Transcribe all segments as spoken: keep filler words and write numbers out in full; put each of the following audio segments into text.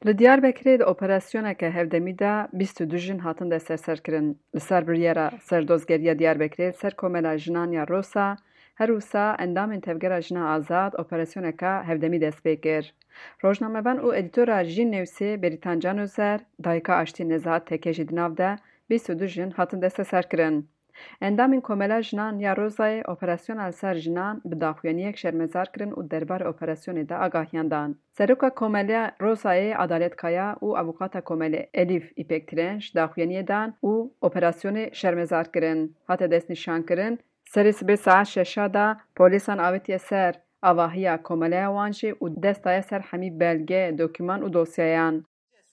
Li Diyarbekirê di operasyoneke hevdemî de bîst û du jin hatin desteserkirin. Li ser biryara Serdozgeriya Diyarbekirê li ser komela jinan ya Rosa, her wisa endamên Tevgera Jina Azad operasyoneka hevdemî dest pê kir. Rojnamevan û edîtora Jîn Newsê Beritan Canözer, dayika Aştî Nezahat Tekê jî di nav de bîst û du jin hatin desteserkirin. Endamên komela jinan ya Rosayê operasyona li ser jinan bi daxuyaniyek şermezar kirin û derbarê operasyonê de agahiyan dan. Seroka Komeleya Rosayê Adalet Kaya û avukata komelê Elîf İpektiren ji daxuyaniyê dan û operasyonê şermezar kirin. Hate destnîşankirin, serê sibê saet şeşa da polîsan avêtiye ser avahiya komeleya wan jî û dest daye ser hemî belge, doküman û dosyayan.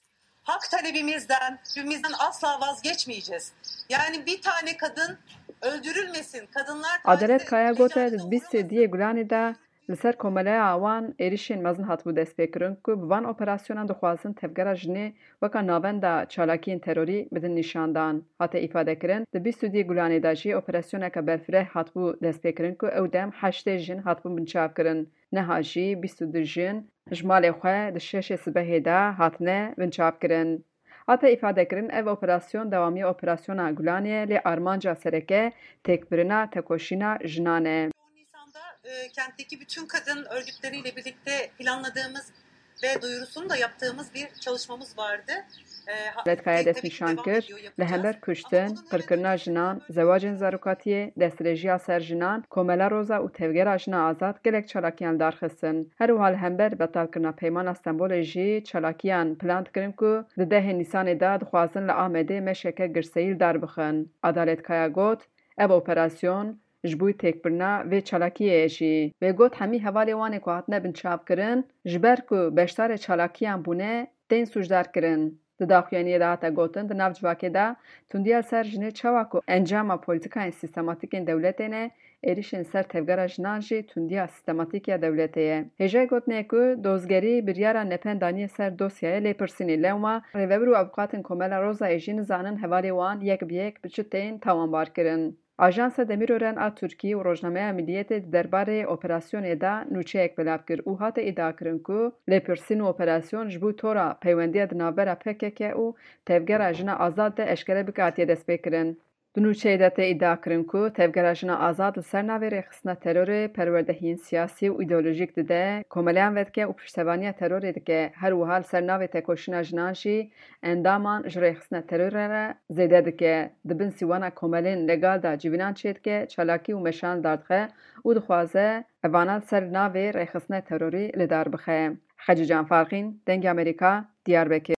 Hak talebimizden, hükmümüzden asla vazgeçmeyeceğiz. Yani bir tane kadın öldürülmesin. Kadınlar Adalet Kaya gote di bîst sediyê Gulanê de li ser komeleya wan êrişên mezin hatibû destpêkirin ku bi van operasyonan dixwazin tevgera jinê weka navenda çalakiyên terorî bidin nîşandan. Hate îfadekirin, di bîst sediyê Gulanê de jî operasyoneka berfireh hatibû destpêkirin ku ew dem heştê jin hatibûn binçavkirin. Neha jî bîst û du jin ji malê xwe di şeşê sibehê de hatine binçavkirin. Hate îfadekirin, ev operasyon dewamiya operasyona Gulanê ye lê armanca sereke têkbirina tekoşîna jinan e. on Nisan'da e, kentteki bütün kadın örgütleriyle birlikte planladığımız ve duyurusunu da yaptığımız bir çalışmamız vardı. E, Adalet Kaya destnîşan kir, li hember kuştin, qirkirina jinan, zewacên zarokatiyê, destdirêjiya ser jinan, komela Roza û Tevgera Jina Azad gelek çalakiyan li darxistin. Her wiha li hember betalkirina peymana Stenbolê jî çalakiyan plan dikirin ku di dehê Nîsanê de dixwazin li Amedê meşeke girseyî li dar bixin. Adalet Kaya got, ev operasyon ji bo têkbirina vê çalakiyê ye jî. Wê got hemî hevalê wanê ku hatine binçavkirin, ji ber ku beşdarê çalakiyan bûne, tên sûcdarkirin. Di daxuyaniyê de hate gotin, di nav civakê de tundiya li ser jinê çawa ku encama polîtikayên sîstematîk ên dewletê ne, êrişên ser tevgera jinan jî tundiya sîstematîk ya dewletê ye. Hêja gotinê ku dozgerî biryara nependaniye ser dosyayê lêpirsînê lewma, rêveber û avukatên komela Rosayê jî nizanin hevalê wan yek bi yek bi çi tên tawanbarkirin. Ajansa Demirören a Tirkiyê û Rojnameya Milliyetê di derbarê operasyonê de nûçeyek belav kir û hate îdiakirin ku lêpirsîn û operasyon ji bo tora peywendiya di navbera P K K û Tevgera Jina Azad de eşkere bike hatiye destpêkirin. Di nûçeyê de tê îdiakirin ku Tevgera Jina Azad li ser navê rêxistina terorê perwerdehiyên siyasî û îdeolojîk dide, komeleyan vedike û piştevaniya terorê dike. Her wiha li ser navê tekoşîna jinan jî endaman ji rêxistina terorê re zêde dike. Di bin sîwana komelên legal de civînan çê dike, çalakî û meşan li dar dixe û dixwaze evana li ser navê rêxistina terorî li dar bixe. Xecî Canfarxîn, Dengê Amerîka, Diyarbekir.